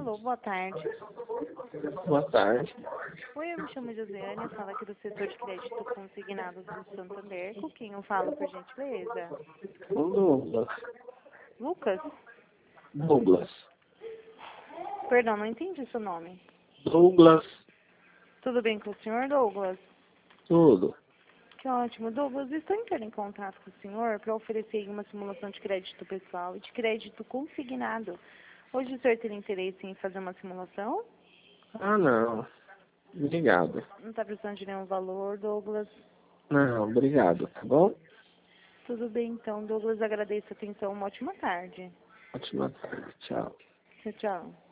Alô, boa tarde. Boa tarde. Oi, eu me chamo Josiane, eu falo aqui do setor de crédito consignados do Santander. Com quem eu falo, por gentileza? O Douglas. Lucas? Douglas. Perdão, não entendi seu nome. Douglas. Tudo bem com o senhor, Douglas? Tudo. Que ótimo. Douglas, estou entrando em contato com o senhor para oferecer uma simulação de crédito pessoal e de crédito consignado. Hoje o senhor teria interesse em fazer uma simulação? Ah, não. Obrigado. Não está precisando de nenhum valor, Douglas? Não, obrigado, tá bom? Tudo bem, então, Douglas, agradeço a atenção. Uma ótima tarde. Ótima tarde. Tchau. Tchau, tchau.